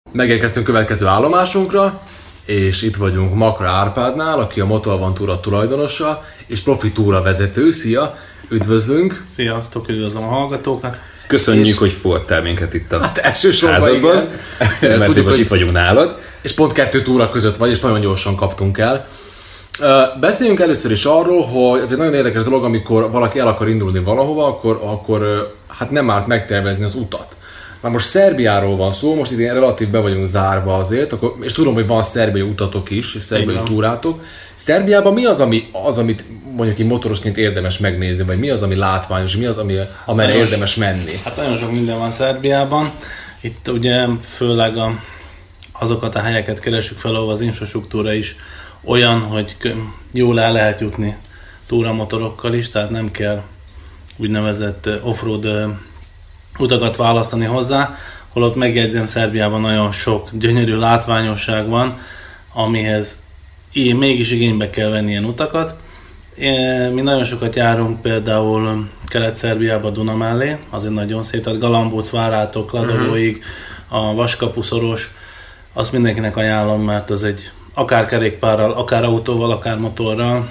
Megérkeztünk következő állomásunkra, és itt vagyunk Makra Árpádnál, aki a Motorvan Túra tulajdonosa, és profi túra vezető. Szia! Üdvözlünk! Sziasztok, üdvözlöm a hallgatókat! Köszönjük, és hogy fogadtál minket itt a házadban, mert most itt vagyunk nálad. És pont 2 túra között vagy, és nagyon gyorsan kaptunk el. Beszéljünk először is arról, hogy ez egy nagyon érdekes dolog, amikor valaki el akar indulni valahova, akkor hát nem árt megtervezni az utat. Már most Szerbiáról van szó, most idén relatív be vagyunk zárva azért, és tudom, hogy van szerbiai utatok is, és szerbiai túrátok. Szerbiában mi az, amit mondjuk így motorosként érdemes megnézni, vagy mi az, ami látványos, mi az, amelyre érdemes menni? Hát nagyon sok minden van Szerbiában. Itt ugye főleg azokat a helyeket keresünk fel, ahol az infrastruktúra is olyan, hogy jól el lehet jutni túramotorokkal is, tehát nem kell úgynevezett offroad utakat választani hozzá, holott megjegyzem, Szerbiában nagyon sok gyönyörű látványosság van, amihez mégis igénybe kell venni ilyen utakat. Mi nagyon sokat járunk például Kelet-Szerbiába, Duna mellé, azért nagyon szép, tehát Galambóc várától Kladovóig, a Vaskapu szoros, azt mindenkinek ajánlom, mert az egy akár kerékpárral, akár autóval, akár motorral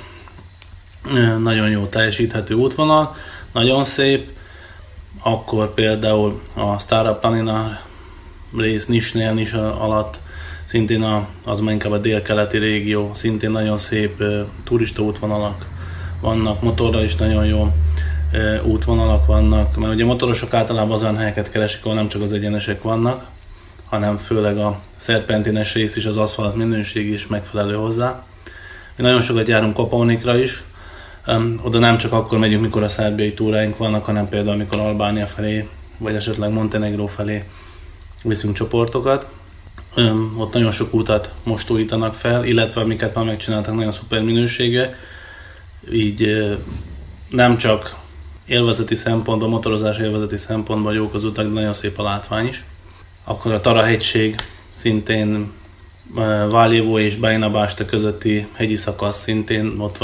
nagyon jó teljesíthető útvonal, nagyon szép. Akkor például a Stara Planina rész Nisnél is alatt, szintén az már inkább a délkeleti régió, szintén nagyon szép turista útvonalak vannak, motorral is nagyon jó útvonalak vannak, mert ugye motorosok általában azon helyeket keresik, ahol nem csak az egyenesek vannak, hanem főleg a szerpentines rész is, az aszfalt minőség is megfelelő hozzá. Mi nagyon sokat járunk Kopaonikra is, oda nem csak akkor megyünk, mikor a szerbiai túráink vannak, hanem például amikor Albánia felé, vagy esetleg Montenegró felé viszünk csoportokat. Ott nagyon sok utat most újítanak fel, illetve amiket már megcsináltak, nagyon szuper minősége. Így nem csak élvezeti szempontból, motorozás élvezeti szempontból jók az utak, de nagyon szép a látvány is. Akkor a Tara-hegység, szintén Valjevo és Bajina Basta közötti hegyi szakasz, szintén ott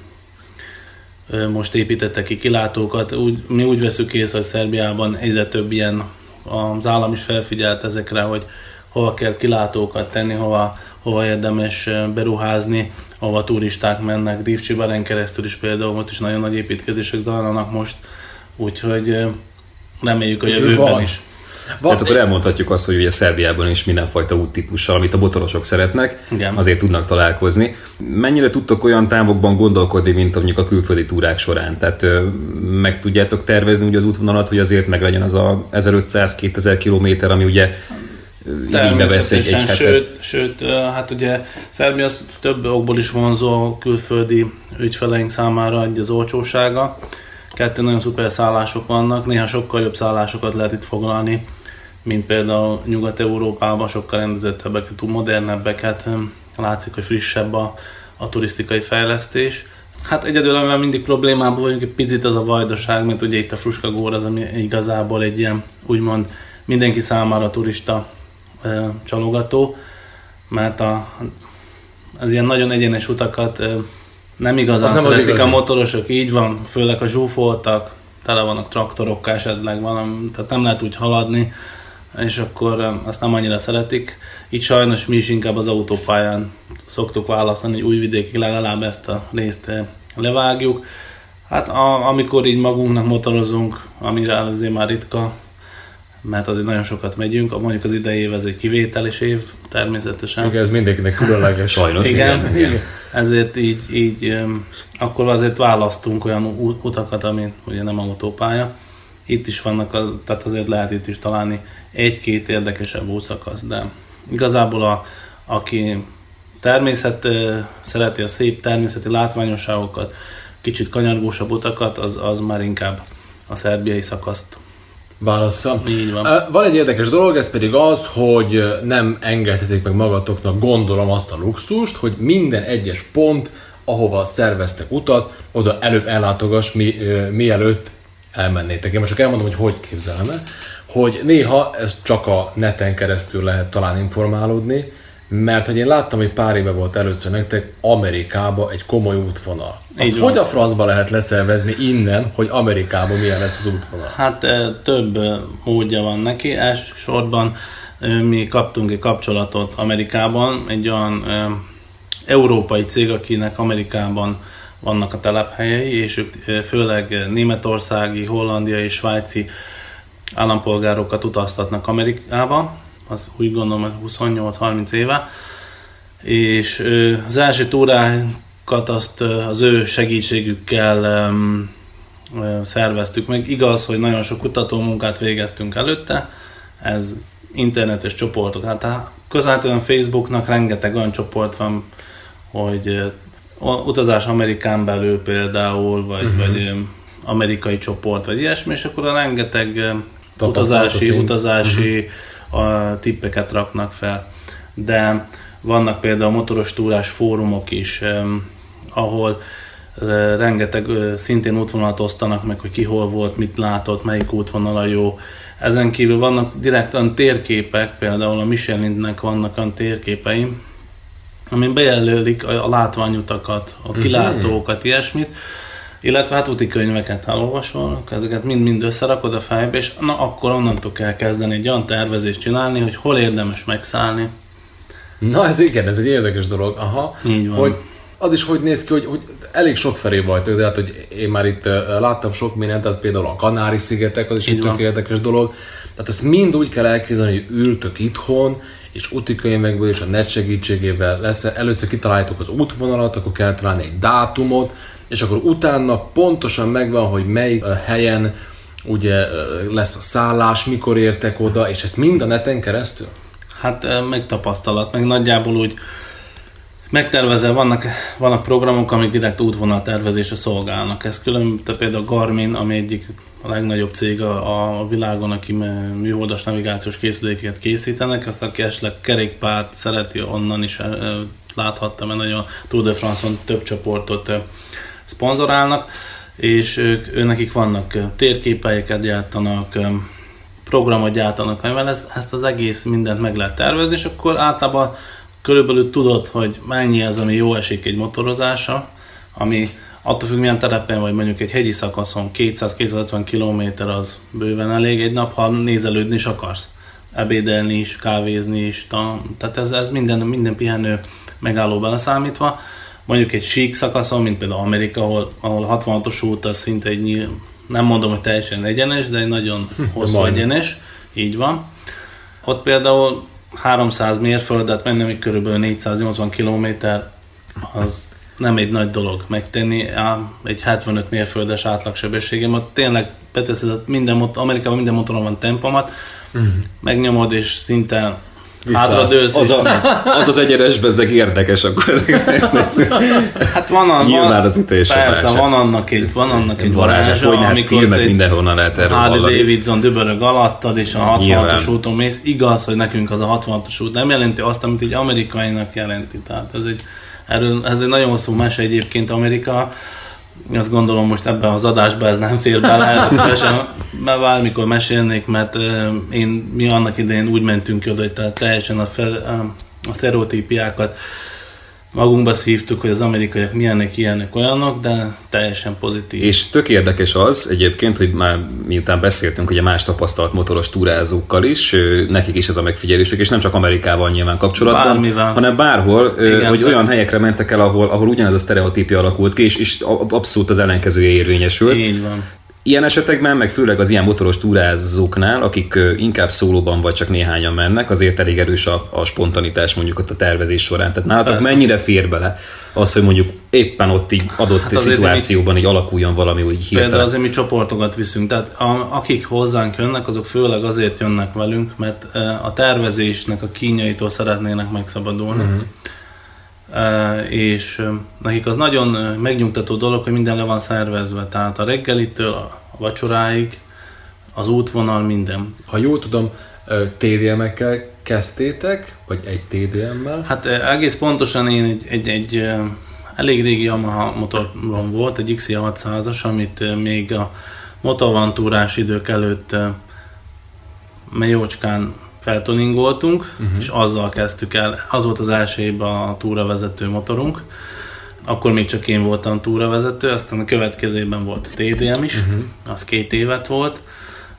most építettek ki kilátókat. Mi úgy veszük észre, hogy Szerbiában egyre több ilyen, az állam is felfigyelt ezekre, hogy hova kell kilátókat tenni, hova érdemes beruházni, ahova turisták mennek. Divcsibaren keresztül is például, ott is nagyon nagy építkezések zajlanak most, úgyhogy reméljük a jövőben is. Tehát akkor elmondhatjuk azt, hogy ugye Szerbiában is mindenfajta úttípussal, amit a motorosok szeretnek, igen, azért tudnak találkozni. Mennyire tudtok olyan távokban gondolkodni, mint mondjuk a külföldi túrák során? Tehát meg tudjátok tervezni ugye az útvonalat, hogy azért meg legyen az a 1500-2000 kilométer, ami ugye igénybe vesz egy hetet? Sőt, hát ugye Szerbia az több okból is vonzó külföldi ügyfeleink számára, egy az olcsósága. 2 nagyon szuper szállások vannak, néha sokkal jobb szállásokat lehet itt foglalni, mint például Nyugat-Európában, sokkal rendezettebbeket, modernebbeket, látszik, hogy frissebb a turisztikai fejlesztés. Hát egyedül, amivel mindig problémában vagyunk, egy picit az a vajdaság, mert ugye itt a Fruskagór az, ami igazából egy ilyen, úgymond mindenki számára turista csalogató, mert az ilyen nagyon egyenes utakat nem igazán szeretik a motorosok, így van, főleg a zsúfoltak, tele vannak traktorokkal esetleg valami, tehát nem lehet úgy haladni, és akkor azt nem annyira szeretik. Így sajnos mi is inkább az autópályán szoktuk választani, hogy Újvidékig legalább ezt a részt levágjuk. Hát amikor így magunknak motorozunk, amire azért már ritka, mert azért nagyon sokat megyünk, mondjuk az idei év ez egy kivételes év, természetesen. Igen, ez mindenkinek különleges. Sajnos. Igen. Ezért így akkor azért választunk olyan utakat, ami ugye nem autópálya. Itt is vannak, tehát azért lehet itt is találni 1-2 érdekesebb útszakasz, de igazából aki szereti a szép természeti látványosságokat, kicsit kanyargósabb utakat, az már inkább a szerbiai szakaszt válassza. Így van. Van egy érdekes dolog, ez pedig az, hogy nem engedhetik meg magatoknak, gondolom, azt a luxust, hogy minden egyes pont, ahova szerveztek utat, oda előbb ellátogass, mielőtt elmennétek. Én most csak elmondom, hogy képzelem el, hogy néha ez csak a neten keresztül lehet talán informálódni, mert hogy én láttam, hogy pár éve volt először nektek Amerikába egy komoly útvonal. Azt hogy a francba lehet leszervezni innen, hogy Amerikában milyen lesz az útvonal? Hát több módja van neki. Elsősorban mi kaptunk egy kapcsolatot Amerikában, egy olyan európai cég, akinek Amerikában vannak a telephelyei, és ők főleg németországi, hollandiai és svájci állampolgárokat utaztatnak Amerikába, az úgy gondolom, hogy 28-30 éve, és az első túrákat azt az ő segítségükkel szerveztük meg. Igaz, hogy nagyon sok kutatómunkát végeztünk előtte, ez internetes csoportok, hát közelhetően Facebooknak rengeteg olyan csoport van, hogy utazás Amerikán belül például, vagy amerikai csoport, vagy ilyesmi, és akkor a rengeteg utazási tippeket raknak fel. De vannak például motoros túrás fórumok is, ahol rengeteg szintén útvonalat osztanak meg, hogy ki hol volt, mit látott, melyik útvonal a jó. Ezen kívül vannak direkt olyan térképek, például a Michelinnek vannak olyan térképei, amin bejelölik a látványutakat, a kilátókat, ilyesmit, illetve hát útikönyveket elolvasol, ezeket mind-mind összerakod a fejbe, és akkor onnantól kell kezdeni egy olyan tervezést csinálni, hogy hol érdemes megszállni. Na ez igen, ez egy érdekes dolog. Aha. Így van. Hogy az is hogy néz ki, hogy elég sokfelé vagytok, de hát hogy én már itt láttam sok mindent, tehát például a Kanári-szigetek, az is egy tök érdekes dolog. Tehát ezt mind úgy kell elképzelni, hogy ültök itthon, és útikönyvekből és a net segítségével először kitaláljátok az útvonalat, akkor kell találni egy dátumot, és akkor utána pontosan megvan, hogy melyik helyen ugye lesz a szállás, mikor értek oda, és ezt mind a neten keresztül? Hát meg tapasztalat, meg nagyjából úgy megtervezel, vannak programok, amik direkt útvonaltervezésre szolgálnak. Ez külön, például a Garmin, ami egyik a legnagyobb cég a világon, aki műholdas navigációs készülékeket készítenek, azt aki esetleg kerékpárt szereti, onnan is láthattam, mert nagyon Tour de France-on több csoportot szponzorálnak, és nekik vannak térképeiket gyártanak, programot gyártanak, amivel ezt az egész mindent meg lehet tervezni, és akkor általában körülbelül tudod, hogy mennyi az, ami jó esik egy motorozása, ami attól függ, milyen terepen vagy, mondjuk egy hegyi szakaszon 200-250 km az bőven elég egy nap, ha nézelődni is akarsz. Ebédelni is, kávézni is, tehát ez minden pihenő megálló beleszámítva. Mondjuk egy sík szakaszon, mint például Amerika, ahol 66-os út az szinte egy nem mondom, hogy teljesen egyenes, de egy nagyon hosszú egyenes, így van. Ott például 300 mérföldet menni, ami körülbelül 480 km, az nem egy nagy dolog megtenni. Egy 75 mérföldes átlagsebességem, ott tényleg beteszed, Amerikában minden motoron van tempomat, megnyomod és szinte hátradőlsz. Az egyenes bezzeg érdekes, akkor ezek hát van annak egy varázsa, amikor filmet mindenhonnan lehet erről Harley Davidson dübörög alattad, és a 66-os úton mész. Igaz, hogy nekünk az a 66-os út nem jelenti azt, amit egy amerikainak jelenti. Tehát ez egy nagyon hosszú mese egyébként Amerika. Azt gondolom most ebben az adásban ez nem fér bele, szívesen bármikor mesélnék, mert mi annak idején úgy mentünk ki oda, hogy teljesen a sztereotípiákat magunkba szívtuk, hogy az amerikaiak milyenek, olyanok, de teljesen pozitív. És tök érdekes az egyébként, hogy már miután beszéltünk ugye más tapasztalt motoros túrázókkal is, nekik is ez a megfigyelésük, és nem csak Amerikával nyilván kapcsolatban, bármivel, hanem bárhol, igen, hogy olyan helyekre mentek el, ahol ugyanez a sztereotípia alakult ki, és abszolút az ellenkezője érvényesült. Így van. Ilyen esetekben, meg főleg az ilyen motoros túrázóknál, akik inkább szólóban vagy csak néhányan mennek, azért elég erős a spontanitás mondjuk ott a tervezés során. Tehát nálatok mennyire fér bele az, hogy mondjuk éppen ott így adott szituációban így alakuljon valami úgy hirtelen? Például azért mi csoportokat viszünk, tehát akik hozzánk jönnek, azok főleg azért jönnek velünk, mert a tervezésnek a kínjaitól szeretnének megszabadulni. És nekik az nagyon megnyugtató dolog, hogy minden le van szervezve, tehát a reggelitől a vacsoráig, az útvonal, minden. Ha jól tudom, TDM-ekkel kezdtétek, vagy egy TDM-mel? Hát egész pontosan én egy elég régi Yamaha motorom volt, egy XI 600-as, amit még a motorvantúrás idők előtt jócskán feltuningoltunk, és azzal kezdtük el. Az volt az első évben a túravezető motorunk. Akkor még csak én voltam túravezető, aztán a következő évben volt a TDM is, az 2 évet volt.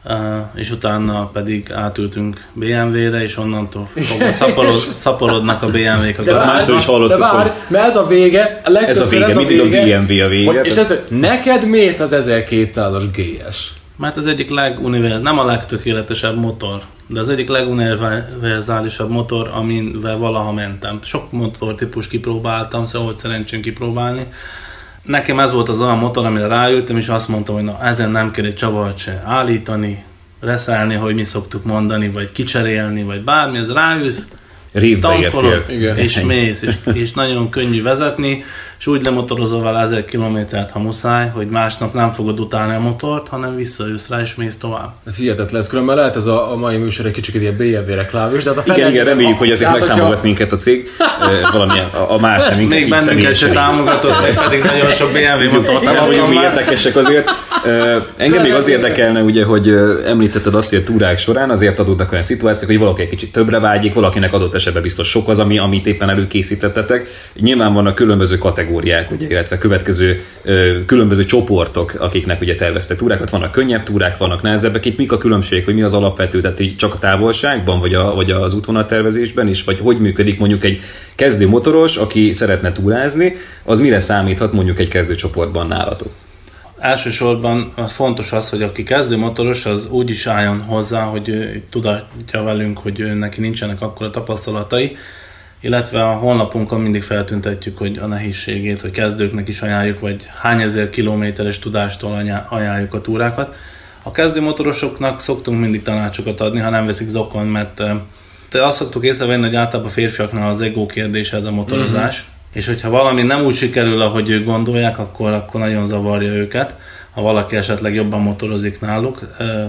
és utána pedig átültünk BMW-re, és onnantól fogva szaporodnak a BMW-k a Ezt mástól is hallottuk, de várj, mert ez a vége, ez a vége, mindig a BMW a vége. És ez, neked miért az 1200-as GS? Mert az egyik nem a legtökéletesebb motor, de az egyik leguniverzálisabb motor, amivel valaha mentem. Sok motortípus kipróbáltam, szóval volt szerencsém kipróbálni. Nekem ez volt az olyan motor, amire rájöttem, és azt mondtam, hogy na, ezen nem kell egy csavart se állítani, reszelni, hogy mi szoktuk mondani, vagy kicserélni, vagy bármi, ez ráülsz, tankolod, és mész, és nagyon könnyű vezetni, és úgy lemotorozol vele 1000 kilométert, ha muszáj, hogy másnap nem fogod utálni a motort, hanem visszajössz rá, és mész tovább. Ez hihetetlen, ez különben lehet ez a mai műsor egy kicsit ilyen BMW reklámos, de hát igen, reméljük, hogy ezért megtámogat minket a cég, valamilyen a más sem minket még bennünket se támogatott, pedig nagyon sok BMW motort nem vagyunk mi érdekesek azért. Engem még az érdekelne, ugye, hogy említetted azt, hogy a túrák során azért adódnak olyan szituációk, hogy valaki egy kicsit többre vágyik, valakinek adott esetben biztos sok az, amit éppen előkészítettetek. Nyilván vannak különböző kategóriák, ugye, illetve különböző csoportok, akiknek ugye terveztek túrákat, vannak könnyebb túrák, vannak nehezebbek. Itt mik a különbség, hogy mi az alapvető, tehát csak a távolságban, vagy az útvonaltervezésben is, vagy hogy működik mondjuk egy kezdő motoros, aki szeretne túrázni, az mire számíthat mondjuk egy kezdőcsoportban nálatok? Elsősorban az fontos az, hogy aki kezdő motoros, az úgy is álljon hozzá, hogy tudatja velünk, hogy neki nincsenek akkora tapasztalatai, illetve a honlapunkon mindig feltüntetjük, hogy a nehézségét, hogy kezdőknek is ajánljuk, vagy hány ezer kilométeres tudástól ajánljuk a túrákat. A kezdő motorosoknak szoktunk mindig tanácsokat adni, ha nem veszik zokon, mert azt szoktuk észrevenni, hogy általában a férfiaknál az ego kérdése ez a motorozás, és hogyha valami nem úgy sikerül, ahogy ők gondolják, akkor nagyon zavarja őket, ha valaki esetleg jobban motorozik náluk.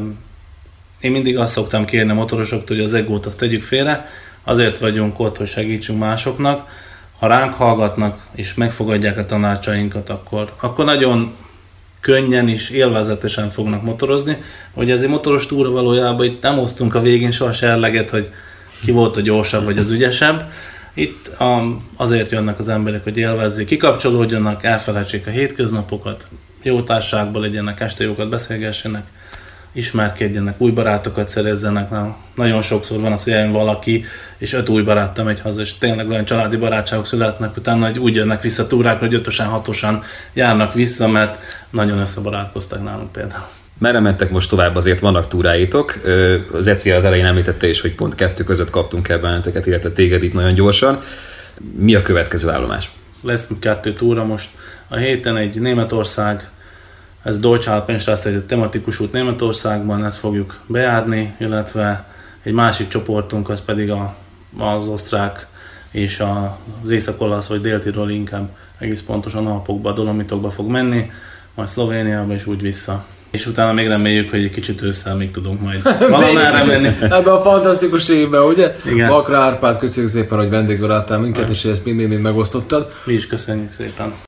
Én mindig azt szoktam kérni a motorosoktól, hogy az egót azt tegyük félre, azért vagyunk ott, hogy segítsünk másoknak. Ha ránk hallgatnak és megfogadják a tanácsainkat, akkor nagyon könnyen és élvezetesen fognak motorozni. Hogy ez egy motoros túra valójában itt nem osztunk a végén soha serleget, hogy ki volt a gyorsabb vagy az ügyesebb. Itt azért jönnek az emberek, hogy élvezzék, kikapcsolódjanak, elfelejtsék a hétköznapokat, jó társaságban legyenek, este jókat beszélgessenek, ismerkedjenek, új barátokat szerezzenek. Nagyon sokszor van az, hogy eljön valaki, és 5 új baráttal megy haza, és tényleg olyan családi barátságok születnek, utána hogy úgy jönnek vissza túrákra, hogy 5-ösen, 6-osan járnak vissza, mert nagyon összebarátkoztak nálunk például. Merre mentek most tovább, azért vannak túráitok. Az Eci az elején említette is, hogy pont 2 között kaptunk el benneteket, illetve téged itt nagyon gyorsan. Mi a következő állomás? Lesz 2 túra most. A héten egy Németország, ez Deutsche Alpenstraße, egy tematikus út Németországban, ezt fogjuk bejárni, illetve egy másik csoportunk, az pedig az osztrák és az észak-olasz vagy dél-tirol, inkább egész pontosan Alpokba, Dolomitokba fog menni, majd Szlovéniába és úgy vissza. És utána még reméljük, hogy egy kicsit ősszel még tudunk majd valamerre menni. Ebben a fantasztikus évben, ugye? Igen. Bakra Árpád, köszönjük szépen, hogy vendégül álltál minket, és ezt mind megosztottad. Mi is köszönjük szépen.